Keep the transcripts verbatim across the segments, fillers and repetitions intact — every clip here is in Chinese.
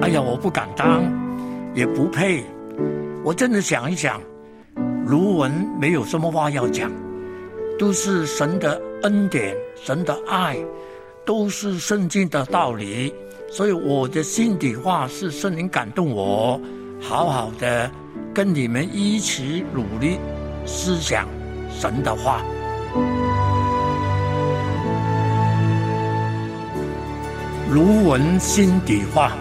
哎呀，我不敢当，也不配。我真的想一想，卢文没有什么话要讲，都是神的恩典，神的爱，都是圣经的道理。所以我的心底话是圣灵感动我，好好的跟你们一起努力思想神的话。卢文心底话。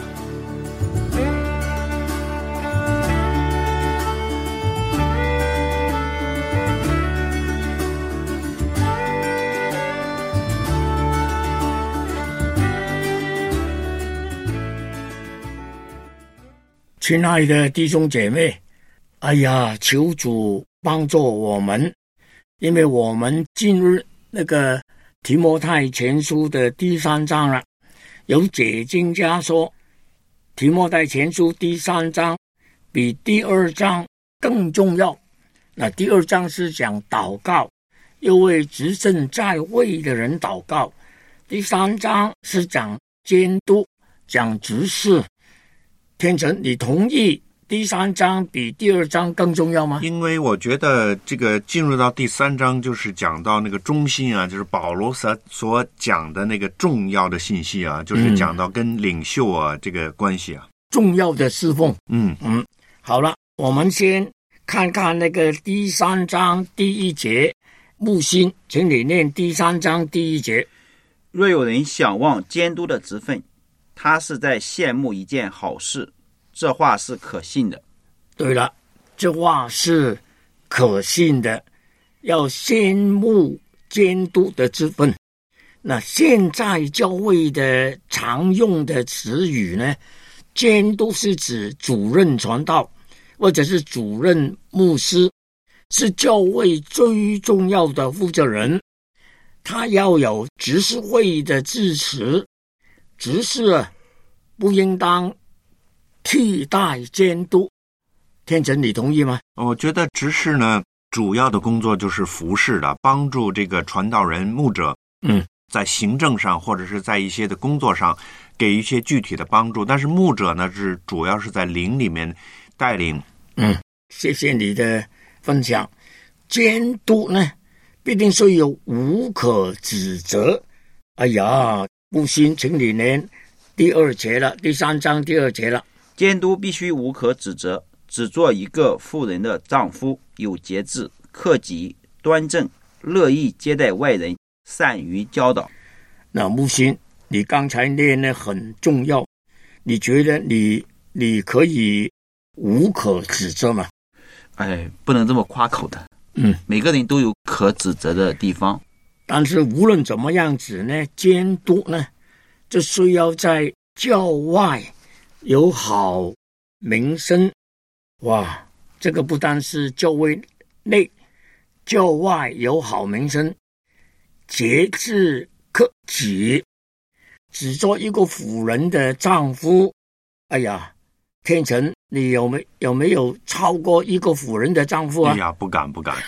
亲爱的弟兄姐妹，哎呀，求主帮助我们，因为我们进入那个提摩太前书的第三章了。有解经家说，提摩太前书第三章比第二章更重要。那第二章是讲祷告，又为执政在位的人祷告。第三章是讲监督，讲执事。天成，你同意第三章比第二章更重要吗？ 因为我觉得这个进入到第三章就是讲到那个中心啊，就是保罗所所讲的那个重要的信息啊，就是讲到跟领袖啊、嗯、这个关系啊， 重要的侍奉。 嗯嗯，好了，我们先看看那个第三章第一节，木心，请你念第三章第一节。 若有人想望监督的职分，他是在羡慕一件好事，这话是可信的。 对了，这话是可信的，要羡慕监督的职分。那现在教会的常用的词语呢，监督是指主任传道或者是主任牧师，是教会最重要的负责人，他要有执事会的支持。执事啊，不应当替代监督。天成，你同意吗？ 我觉得执事呢，主要的工作就是服侍的，帮助这个传道人、牧者， 嗯， 在行政上或者是在一些的工作上给一些具体的帮助。但是牧者呢，是主要是在灵里面带领。 嗯，谢谢你的分享。监督呢，必定是有无可指责。哎呀，不行，请你念第二节了，第三章第二节了。 监督必须无可指责，只做一个妇人的丈夫，有节制，克己，端正，乐意接待外人，善于教导。 那木心，你刚才念的很重要，你觉得你你可以无可指责吗？ 哎，不能这么夸口的。 嗯， 每个人都有可指责的地方。 但是无论怎么样子呢，监督呢，就需要在教外有好名声。哇，这个不单是教会内，教外有好名声，节制克己，只做一个妇人的丈夫。哎呀，天成，你有没有没有超过一个妇人的丈夫啊？ 哎呀，不敢不敢。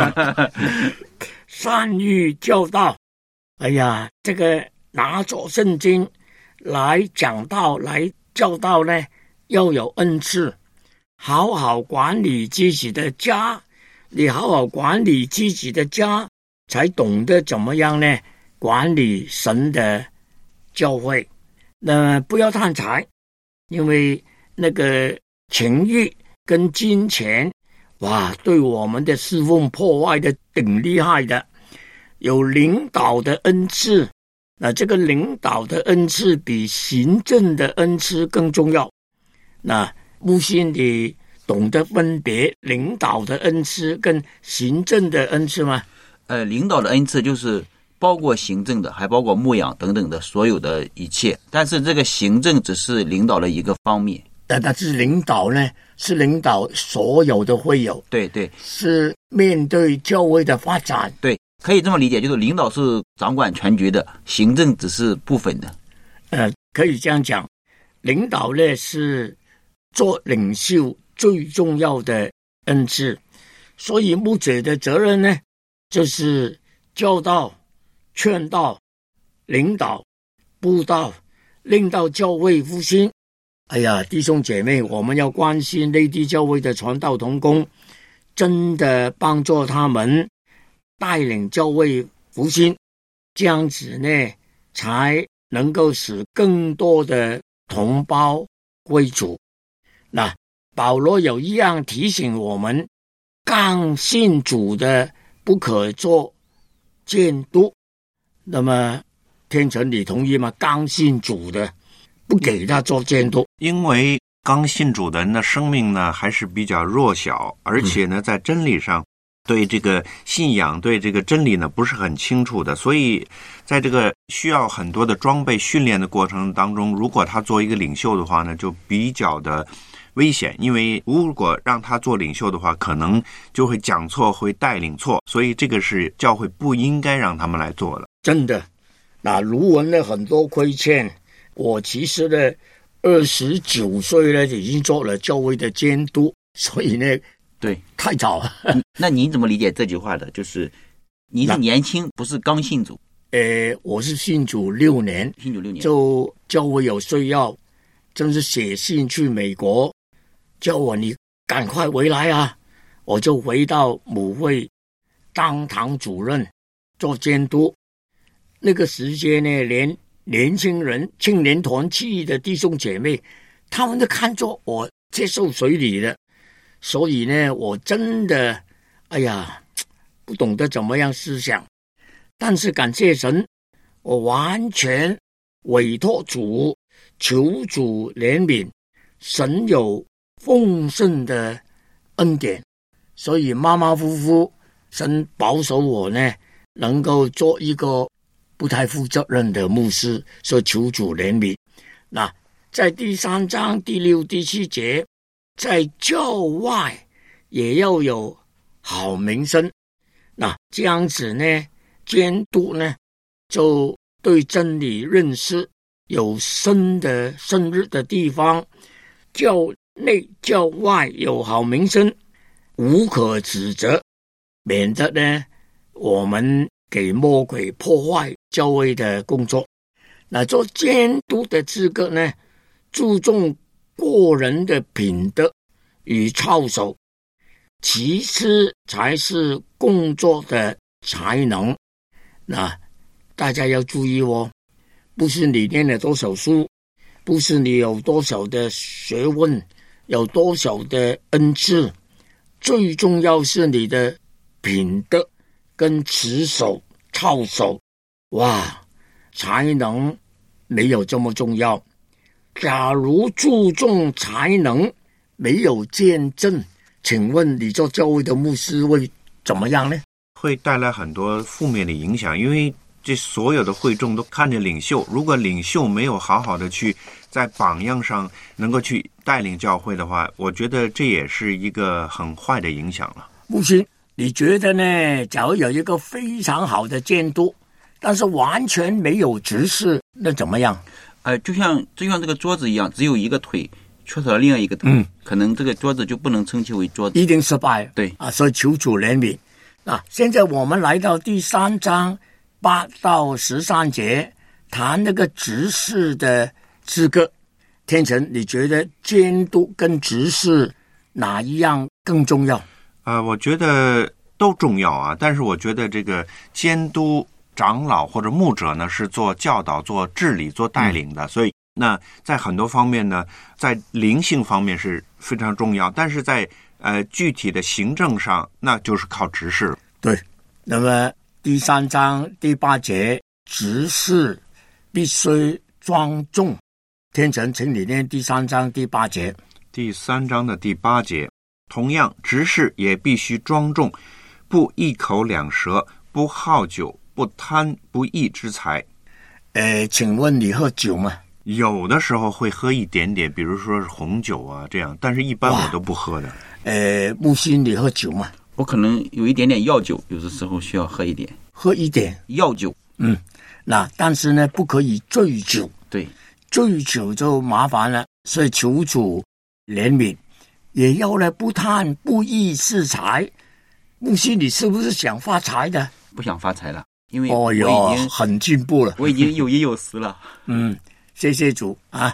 善于教导，哎呀，这个拿着圣经来讲道来教导呢，要有恩赐，好好管理自己的家，你好好管理自己的家，才懂得怎么样呢管理神的教会。那不要贪财，因为那个情欲跟金钱，哇，对我们的侍奉破坏的挺厉害的。有领导的恩赐，那这个领导的恩赐比行政的恩赐更重要。那木心，你懂得分别领导的恩赐跟行政的恩赐吗？ 呃，领导的恩赐就是包括行政的，还包括牧养等等的所有的一切。但是这个行政只是领导的一个方面。 但但是领导呢，是领导所有的会友。 对对， 是面对教会的发展。 对。可以这么理解，就是领导是掌管全局的，行政只是部分的。 呃，可以这样讲，领导呢是做领袖最重要的恩赐，所以牧者的责任呢，就是教导、劝导、领导、布道，令到教会复兴。 哎呀，弟兄姐妹，我们要关心内地教会的传道同工，真的帮助他们带领教会复兴，这样子呢，才能够使更多的同胞归主。那保罗有一样提醒我们，刚信主的不可做监督。那么天成，你同意吗？刚信主的不给他做监督， 因为刚信主的人的生命呢还是比较弱小，而且呢在真理上对这个信仰对这个真理呢不是很清楚的，所以在这个需要很多的装备训练的过程当中，如果他做一个领袖的话呢，就比较的危险，因为如果让他做领袖的话，可能就会讲错，会带领错，所以这个是教会不应该让他们来做的。 真的，那卢文呢很多亏欠，我其实呢二十九岁呢已经做了教会的监督，所以呢对太早了。 那您怎么理解这句话的？就是您是年轻，不是刚信主。 呃，我是信主六年， 信主六年， 就教会有需要，真是写信去美国，叫我你赶快回来啊！我就回到母会当堂主任做监督。那个时间呢，连年轻人、青年团契的弟兄姐妹，他们都看作我接受水礼的，所以呢，我真的，哎呀，不懂得怎么样思想。但是感谢神，我完全委托主，求主怜悯，神有丰盛的恩典，所以马马虎虎，神保守我呢，能够做一个不太负责任的牧师，所以求主怜悯。那在第三章第六、第七节，在教外也要有好名声。那这样子呢，监督呢，就对真理认识有深的深入的地方，教内教外有好名声，无可指责，免得呢我们给魔鬼破坏教会的工作。那做监督的资格呢，注重个人的品德与操守，其次才是工作的才能。那大家要注意哦，不是你念了多少书，不是你有多少的学问，有多少的恩赐，最重要是你的品德跟持守操守。哇，才能没有这么重要。假如注重才能，没有见证，请问你做教会的牧师会怎么样呢？ 会带来很多负面的影响，因为这所有的会众都看着领袖，如果领袖没有好好的去在榜样上能够去带领教会的话，我觉得这也是一个很坏的影响了。 牧师，你觉得呢？假如有一个非常好的监督，但是完全没有执事，那怎么样？ 呃，就像就像这个桌子一样，只有一个腿，缺少了另外一个腿，嗯，可能这个桌子就不能称其为桌子， 一定失败。 对啊，所以求主怜悯。啊，现在我们来到第三章八到十三节，谈那个执事的资格。天成，你觉得监督跟执事哪一样更重要？ 啊、呃，我觉得都重要啊，但是我觉得这个监督长老或者牧者呢，是做教导、做治理、做带领的，嗯、所以那在很多方面呢，在灵性方面是非常重要，但是在呃具体的行政上，那就是靠执事。 对，那么第三章第八节，执事必须庄重。天成，请你念第三章第八节。 第三章的第八节，同样，执事也必须庄重，不一口两舌，不好酒，不贪不义之财。 呃，请问你喝酒吗？ 有的时候会喝一点点，比如说是红酒啊这样，但是一般我都不喝的。 呃，木心，你喝酒吗？ 我可能有一点点药酒，有的时候需要喝一点， 喝一点药酒。 嗯，那但是呢，不可以醉酒。 对， 醉酒就麻烦了，所以求主怜悯，也要呢不贪不义之财。木心，你是不是想发财的？ 不想发财了，因为我已经、哦、很进步了， 我已经有衣有食了。 嗯，谢谢主啊。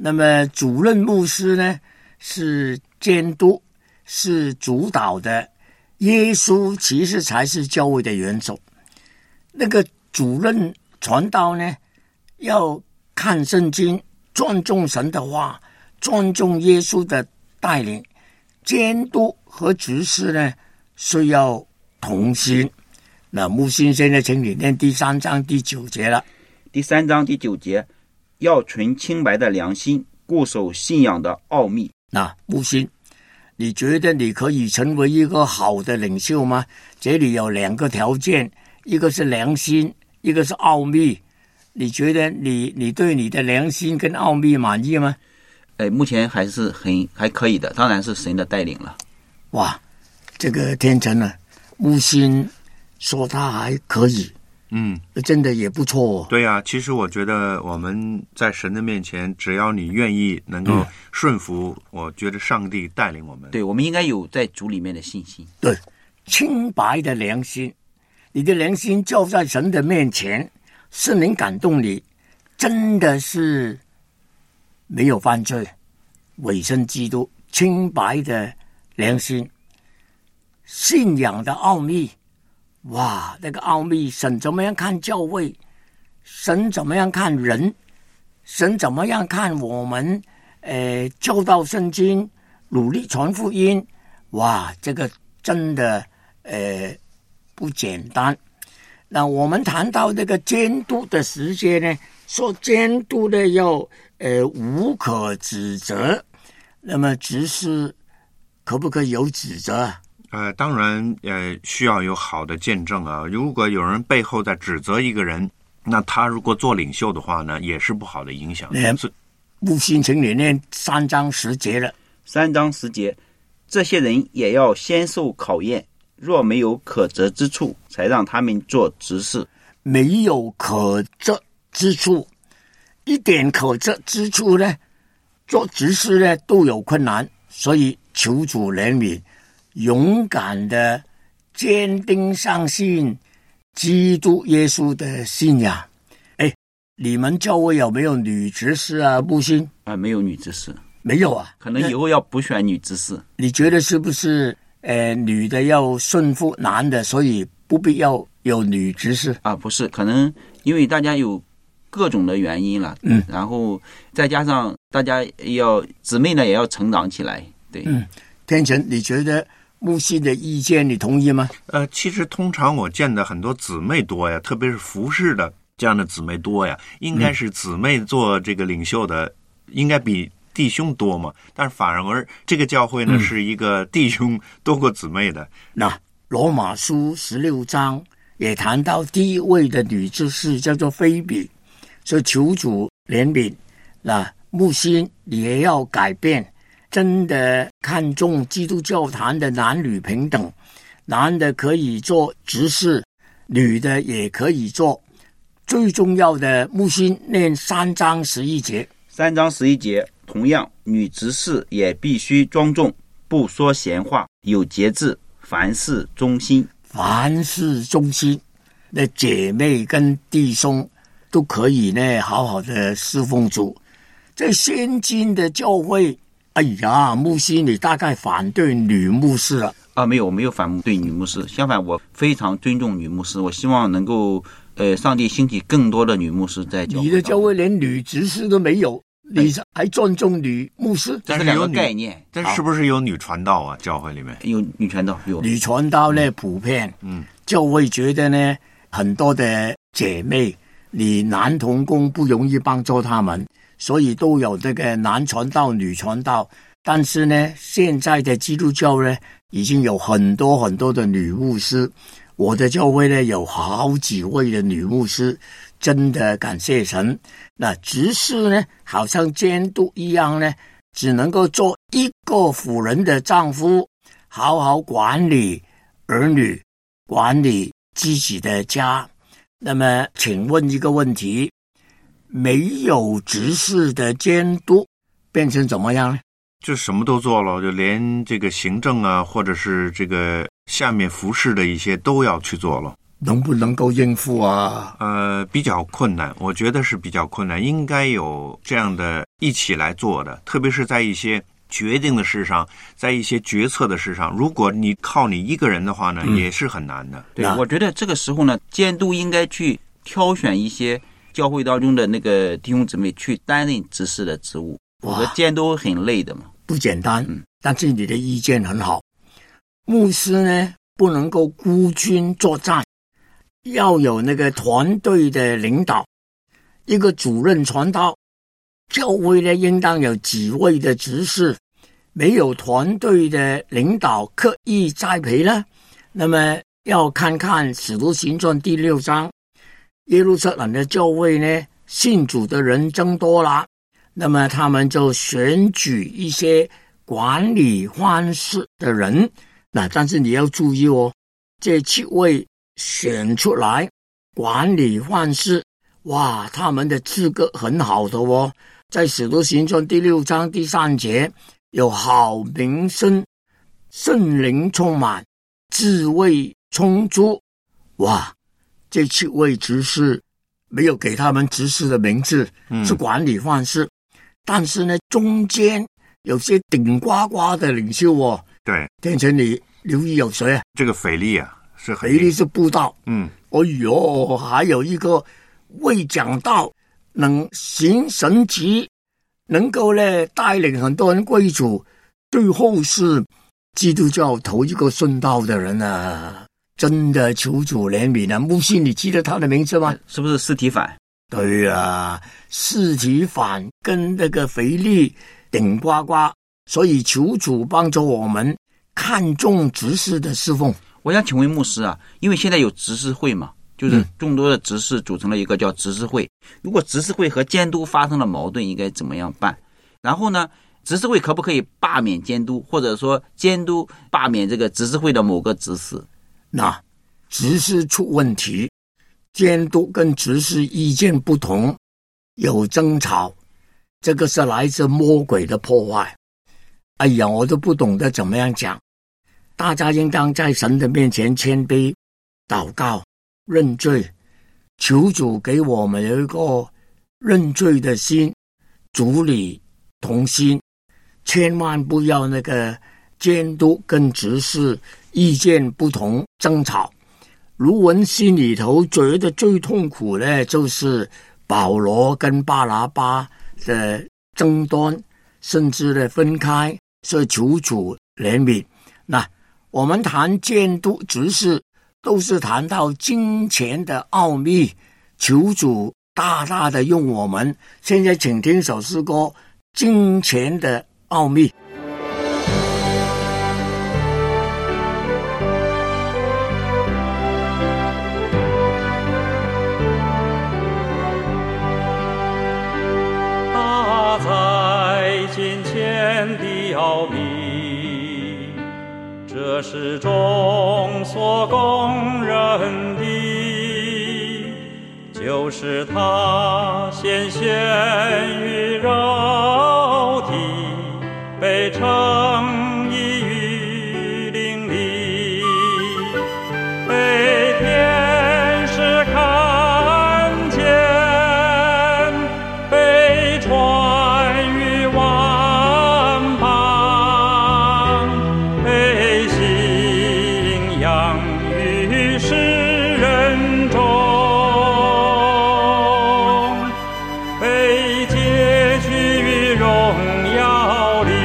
那么主任牧师呢是监督，是主导的，耶稣其实才是教会的元首。那个主任传道呢要看圣经，尊重神的话，尊重耶稣的带领。监督和执事呢需要同心。那木星现在请你念第三章第九节了。 第三章第九节，要存清白的良心，固守信仰的奥秘。 那木星，你觉得你可以成为一个好的领袖吗？这里有两个条件，一个是良心，一个是奥秘。你觉得你你对你的良心跟奥秘满意吗？ 哎，目前还是很还可以的，当然是神的带领了。 哇，这个天成呢，木星说他还可以， 嗯， 真的也不错哦。 对啊，其实我觉得我们在神的面前，只要你愿意能够顺服，嗯、我觉得上帝带领我们。 对，我们应该有在主里面的信心。 对，清白的良心，你的良心就在神的面前，圣灵感动你，真的是没有犯罪，委身基督，清白的良心，信仰的奥秘。哇，那个奥秘，神怎么样看教会？神怎么样看人？神怎么样看我们？呃，教导圣经，努力传福音。哇，这个真的呃不简单。那我们谈到这个监督的时间呢，说监督的要呃无可指责，那么执事可不可以有指责？ 呃，当然，呃，需要有好的见证啊。如果有人背后在指责一个人，那他如果做领袖的话呢，也是不好的影响。 木星请你念三章十节了。 三章十节，这些人也要先受考验，若没有可责之处，才让他们做执事。 没有可责之处，一点可责之处呢，做执事呢都有困难，所以求主怜悯。勇敢的坚定相信基督耶稣的信仰。哎，你们教会有没有女执事啊？木星啊，没有女执事， 没有啊， 可能以后要补选女执事。 你觉得是不是？呃，女的要顺服男的，所以不必要有女执事啊？不是，可能因为大家有各种的原因了，嗯，然后再加上大家要姊妹呢也要成长起来，对， 嗯，天成，你觉得木星的意见你同意吗？ 呃，其实通常我见的很多姊妹多呀，特别是服侍的这样的姊妹多呀，应该是姊妹做这个领袖的，嗯、应该比弟兄多嘛。但是反而这个教会呢，嗯、是一个弟兄多过姊妹的。 那罗马书十六章也谈到第一位的女执事叫做菲比，所以求主怜悯。那木星也要改变。真的看重基督教坛的男女平等，男的可以做执事，女的也可以做。最重要的，木星念三章十一节。 三章十一节，同样，女执事也必须庄重，不说闲话，有节制，凡事忠心。 凡事忠心，那姐妹跟弟兄都可以呢，好好的侍奉主。在先进的教会。哎呀，牧师，你大概反对女牧师了啊？没有，我没有反对女牧师，相反，我非常尊重女牧师。我希望能够，呃，上帝兴起更多的女牧师在教会。 你的教会连女执事都没有，你还尊重女牧师？ 这是两个概念。 但是不是有女传道啊？教会里面有女传道，有女传道呢，普遍。嗯，教会觉得呢，很多的姐妹，你男同工不容易帮助他们。所以都有这个男传道、女传道，但是呢，现在的基督教呢，已经有很多很多的女牧师。我的教会呢，有好几位的女牧师，真的感谢神。那执事呢，好像监督一样呢，只能够做一个妇人的丈夫，好好管理儿女，管理自己的家。那么，请问一个问题。没有执事的监督变成怎么样呢？ 就什么都做了，就连这个行政啊，或者是这个下面服侍的一些都要去做了。 能不能够应付啊？ 呃，比较困难，我觉得是比较困难，应该有这样的一起来做的，特别是在一些决定的事上，在一些决策的事上，如果你靠你一个人的话呢，嗯、也是很难的。 对，我觉得这个时候呢，监督应该去挑选一些教会当中的那个弟兄姊妹去担任执事的职务，否则监督很累的嘛， 不简单。嗯，但是你的意见很好，牧师呢不能够孤军作战。要有那个团队的领导，一个主任传道，教会呢应当有几位的执事，没有团队的领导刻意栽培呢，那么要看看使徒行传第六章，耶路撒冷的教会呢信主的人增多了，那么他们就选举一些管理환事的人，那但是你要注意哦，这七位选出来管理환事，哇，他们的资格很好的哦，在使徒行传第六章第三节有好名声，圣灵充满，智慧充足。哇，这七位执事没有给他们执事的名字，嗯、是管理환事，但是呢中间有些顶呱呱的领袖哦。 对， 天成你留意有谁啊？ 这个腓力啊，是腓力是布道， 嗯， 哎呦，还有一个未讲道，能行神迹，能够呢带领很多人归主，最后是基督教头一个顺道的人啊！真的求主怜悯啊！木信，你记得他的名字吗？ 是不是司提反？ 对啊，司提反跟那个腓力顶呱呱，所以求主帮助我们看重执事的侍奉。 我想请问牧师啊，因为现在有执事会嘛，就是众多的执事组成了一个叫执事会。如果执事会和监督发生了矛盾，应该怎么样办？然后呢，执事会可不可以罢免监督，或者说监督罢免这个执事会的某个执事？ 那执事出问题，监督跟执事意见不同，有争吵，这个是来自魔鬼的破坏。哎呀，我都不懂得怎么样讲。大家应当在神的面前谦卑祷告认罪，求主给我们有一个认罪的心，主理同心，千万不要那个监督跟执事意见不同争吵。卢文心里头觉得最痛苦的就是保罗跟巴拿巴的争端，甚至的分开，所以求主怜悯。那我们谈监督执事都是谈到金钱的奥秘，求主大大的用我们。现在请听首诗歌《金钱的奥秘》。 大在金钱的奥秘，这是众所公认的，就是他先显于肉体，被称义于灵里，被天使看见，被传于万邦，被信仰于世人中，被接去于荣耀里。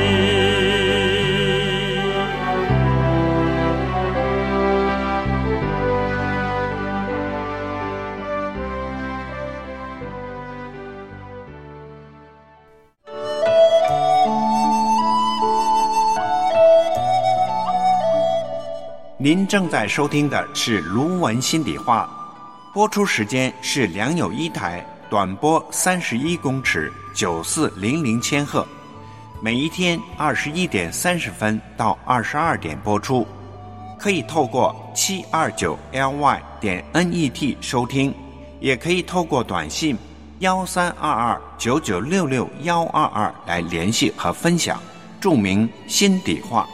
您正在收听的是卢文心底话，播出时间是良友一台，短波三十一公尺，九四零零千赫，每一天二十一点三十分到二十二点播出。可以透过七二九 L Y 点 N E T 收听，也可以透过短信幺三二二九九六六幺二二来联系和分享，注明心底话。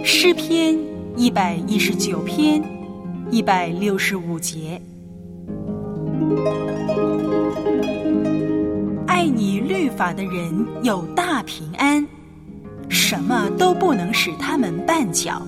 诗篇一百一十九篇一百六十五节。爱你律法的人有大平安，什么都不能使他们绊脚。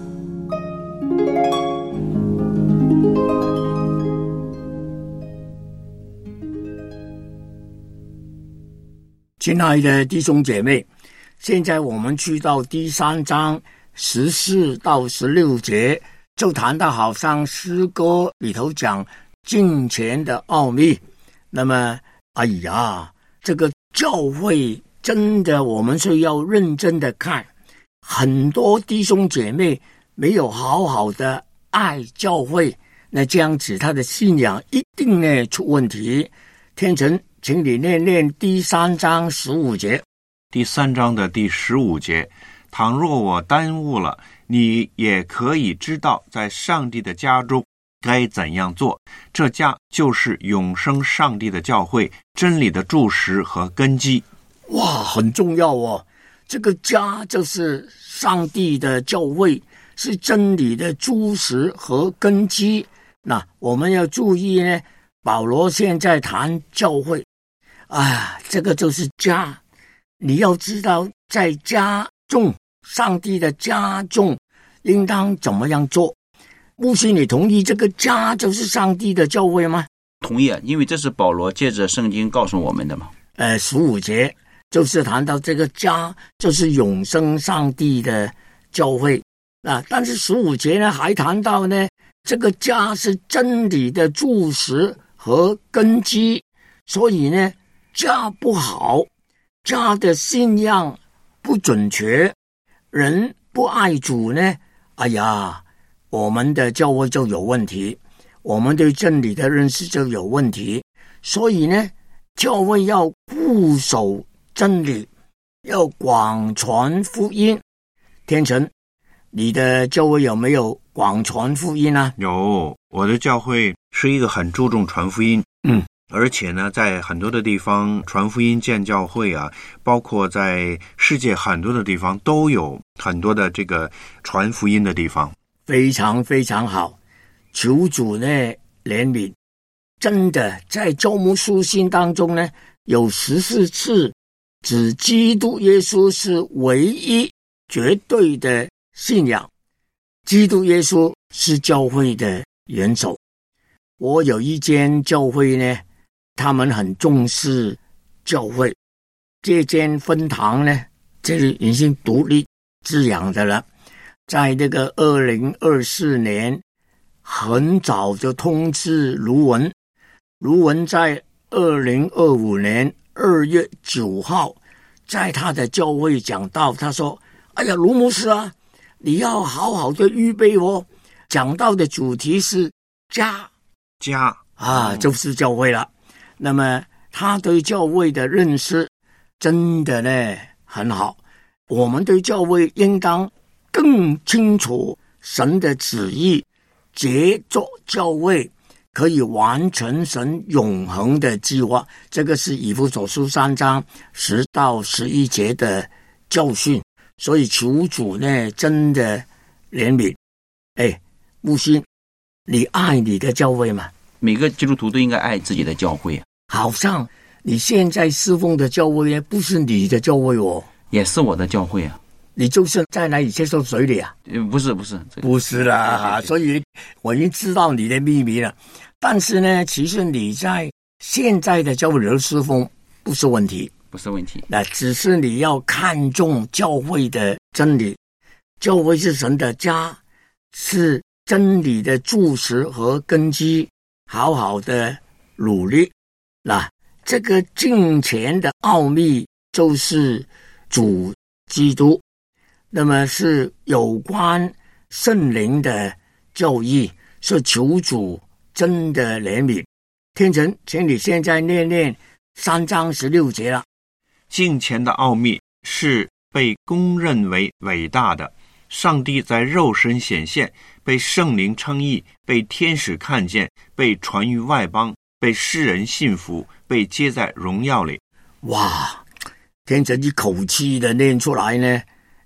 亲爱的弟兄姐妹，现在我们去到第三章十四到十六节，就谈到好像诗歌里头讲敬虔的奥秘。那么哎呀，这个教会真的我们是要认真的看，很多弟兄姐妹没有好好的爱教会，那这样子他的信仰一定呢出问题。天成，请你念念第三章十五节。 第三章的第十五节，倘若我耽误了，你也可以知道在上帝的家中该怎样做，这家就是永生上帝的教会，真理的柱石和根基。 哇，很重要哦，这个家就是上帝的教会，是真理的柱石和根基。那我们要注意呢，保罗现在谈教会啊，这个就是家。你要知道在家中，上帝的家中应当怎么样做。牧师，你同意这个家就是上帝的教会吗？ 同意啊，因为这是保罗借着圣经告诉我们的嘛。 呃，十五节就是谈到这个家就是永生上帝的教会啊，但是十五节呢还谈到呢，这个家是真理的柱石和根基，所以呢，家不好，家的信仰不准确，人不爱主呢，哎呀，我们的教会就有问题，我们对真理的认识就有问题。所以呢，教会要固守真理，要广传福音。天成，你的教会有没有广传福音啊？ 有，我的教会是一个很注重传福音， 嗯， 而且呢，在很多的地方传福音建教会啊，包括在世界很多的地方都有很多的这个传福音的地方。 非常非常好，求主呢怜悯。真的在教牧书信当中呢，有十四次指基督耶稣是唯一绝对的信仰，基督耶稣是教会的元首。我有一间教会呢，他们很重视教会，这间分堂呢，这里已经独立滋养的了，在这个二零二四年很早就通知卢文，卢文在二零二五年二月九号在他的教会讲道，他说，哎呀，卢牧师啊，你要好好的预备哦，讲道的主题是家家啊，就是教会了。那么他对教会的认识真的呢很好，我们对教会应当更清楚神的旨意，杰作教会可以完成神永恒的计划。这个是以弗所书三章十到十一节的教训，所以求主呢真的怜悯。哎，木星，你爱你的教会吗？ 每个基督徒都应该爱自己的教会啊。 好像你现在侍奉的教会呢，不是你的教会哦， 也是我的教会啊。 你就是在哪里接受水礼啊？ 呃，不是不是， 不是啦，所以我已经知道你的秘密了。但是呢，其实你在现在的教会里侍奉不是问题， 不是问题。 那只是你要看重教会的真理，教会是神的家，是真理的柱石和根基，好好的努力。那这个敬虔的奥秘就是主基督，那么是有关圣灵的教义，是求主真的怜悯。天成，请你现在念念三章十六节了。 敬虔的奥秘是被公认为伟大的，上帝在肉身显现，被圣灵称义，被天使看见，被传于外邦，被世人信服，被接在荣耀里。 哇，天成一口气的念出来呢，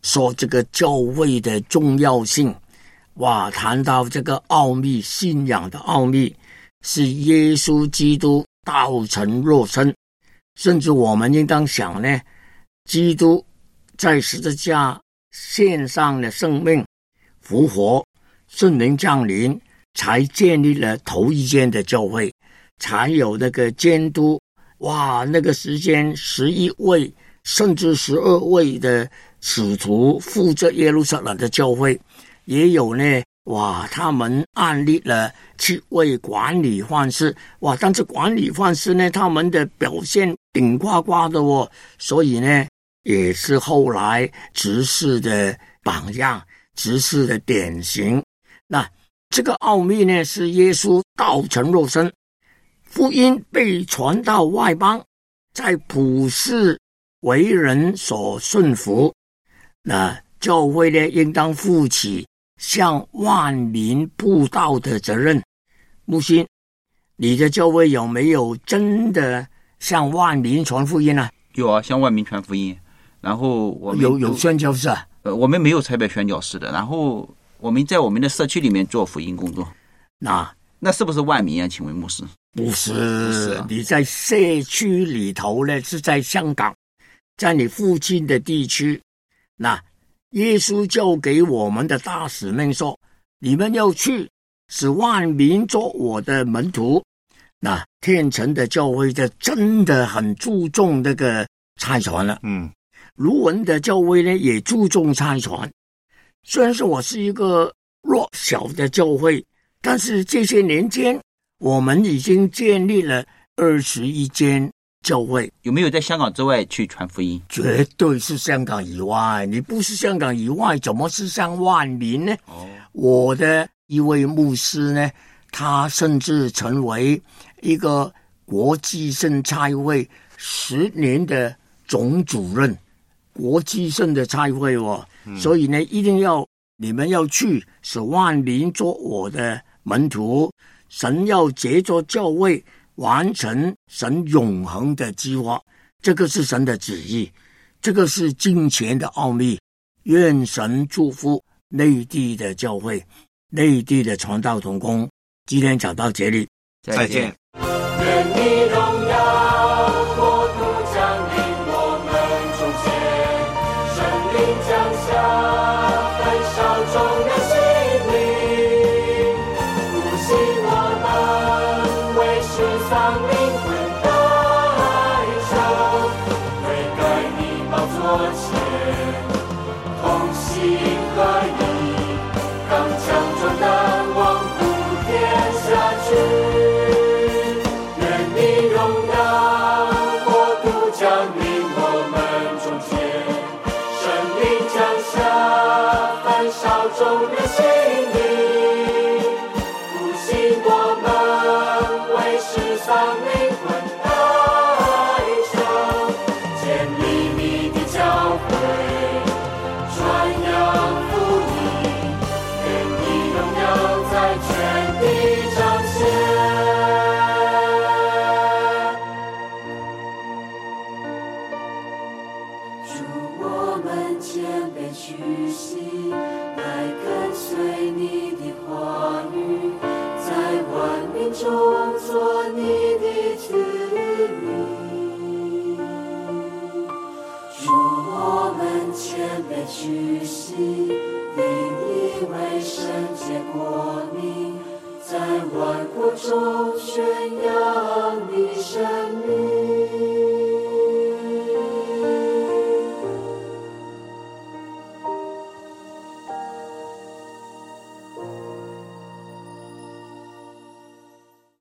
说这个教会的重要性。哇，谈到这个奥秘，信仰的奥秘是耶稣基督道成肉身，甚至我们应当想呢，基督在十字架献上了生命，复活，圣灵降临，才建立了头一间的教会，才有那个监督。哇，那个时间十一位甚至十二位的使徒负责耶路撒冷的教会，也有呢。哇，他们按立了七位管理范式。哇，但是管理范式呢，他们的表现顶呱呱的哦，所以呢，也是后来执事的榜样，执事的典型。那这个奥秘呢，是耶稣道成肉身，福音被传到外邦，在普世为人所顺服。那教会呢，应当负起向万民布道的责任。木星，你的教会有没有真的向万民传福音呢？ 有啊，向万民传福音。然后我们有有宣教士啊？ 呃，我们没有差别宣教士的。然后我们在我们的社区里面做福音工作。 那那是不是万民啊？请问牧师？ 不是， 不是啊， 你在社区里头呢，是在香港，在你附近的地区。那耶稣交给我们的大使命说，你们要去使万民做我的门徒。那天成的教会就真的很注重这个差传了。 嗯， 卢文的教会呢也注重差传。虽然说我是一个弱小的教会，但是这些年间我们已经建立了二十一间教会。 有没有在香港之外去传福音？ 绝对是香港以外，你不是香港以外，怎么是向万民呢？ 哦， 我的一位牧师呢，他甚至成为一个国际圣差会十年的总主任，国际圣的差会哦、嗯，所以呢，一定要你们要去，使万民做我的门徒。神要藉着教会完成神永恒的计划，这个是神的旨意，这个是金钱的奥秘。愿神祝福内地的教会，内地的传道同工。今天讲到这里， 再见。 愿你荣耀国度降临我们中间，圣灵降下焚烧众人心灵，复兴我们为世上灵魂代求，悔改你宝座前，同心合一，刚强壮胆，往普天下去。众人心灵，复兴我们为世上灵魂代求，建立你的教会，传扬福音，愿你荣耀在全地彰显。主，我们谦卑屈膝，来跟随你的话语，在万民中做你的子民。主，我们谦卑屈膝，引以为圣洁国民，在万国中宣扬